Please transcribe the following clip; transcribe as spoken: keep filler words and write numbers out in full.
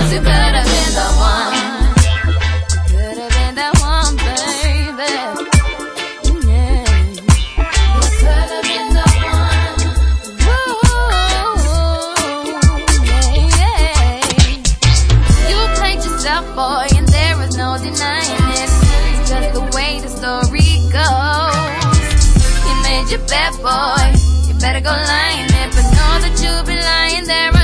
Cause you could have been the one. You could have been the one, baby. Yeah. You could have been the one. Ooh, yeah, yeah. You played yourself, boy, and there is no denying it. It's just the way the story goes. He made you bad, boy. You better go lying it, but know that you've been lying there.